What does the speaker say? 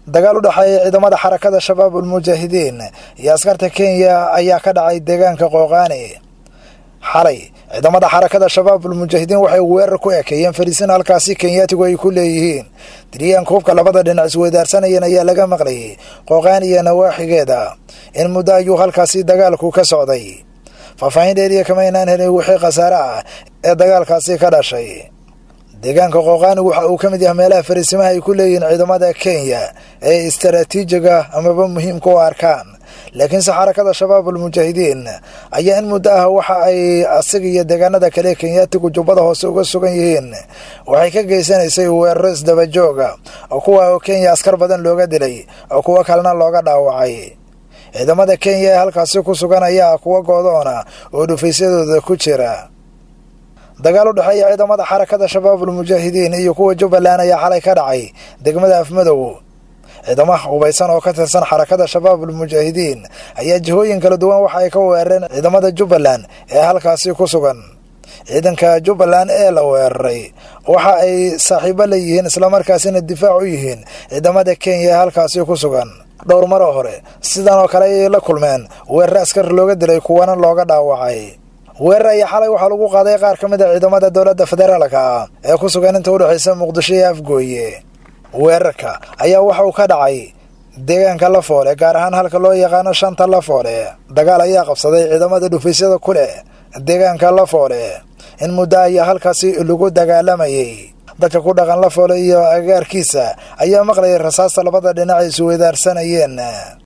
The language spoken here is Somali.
dagaal u dhaxeeya ciidamada xarakada shabaabul mujaahidiin iyo askarta Kenya ayaa ka dhacay deegaanka Qooqaani xalay ciidamada xarakada shabaabul mujaahidiin waxay weerar ku ekeeyeen fariisin halkaasi Kenyaatigu ay ku leeyihiin diriyaan koobka labada dhinac isweydaarsanayeen ayaa laga maqlay Qooqaani iyo nawaaxigeeda in muddo ayuu halkaasi dagaalku ka socday faahfaahin dheeriya kama inaan helin wixii khasaare ah ee dagaalkaasi ka dhashay deegaanka Qooqaani waxa uu ka mid yahay meelaha fariisimaha ay ku leeyihiin ciidamada Kenya ee istaraatiijiga amaba muhiimka u arkaan laakiin xarakada shabaabul mujaahidiin ayaa in muddo ah waxa ay asaga iyo deegaanada kale Kenyaatigu jubbada hoose uga sugan yihiin waxay ka geysanaysay weerar isdaba jooga oo kuwa Kenya askar badan looga dilay oo kuwa kalena looga dhaawacay ciidamada Kenya halkaasi ku sugan ayaa kuwa goodoona oo dhufaysadooda ku jira dagaal u dhaxeeya ciidamada xarakada shabaabul mujaahidiin iyo kuwa Jubbaland ayaa xalay ka dhacay degmada Afmadow ciidamada hubaysan oo ka tirsan xarakada shabaabul mujaahidiin ayaa jihooyin kala duwan waxa ay ka weerareen ciidamada Jubbaland ee halkaasi ku sugan ciidanka Jubbaland ee la weeraray waxa ay saaxiibo leeyihiin isla markaasina difaac u yihiin ciidamada Kenya ee halkaasi ku sugan dhowr mar hore sidan oo kale ay la kulmeen weerar askar looga dilay kuwana looga dhaawacay weerar ay xalay waxa lagu qaaday qaar ka mid ah ciidamada dawladda federaalka ee ku sugan inta u dhaxaysa Muqdisho iyo Afgooye weerarka ayaa waxa uu ka dhacay deegaanka Lafoole gaar ahaan halka loo yaqaan Shanta Lafoole dagaal ayaa qabsaday ciidamada dhufaysyada kule deegaanka Lafoole in muddo ayaa halkaasi lagu dagaalamayay dadka ku dhaqan Lafoole iyo agaarkiisa ayaa maqlay rasaasta labada dhinac isweydaarsanayeen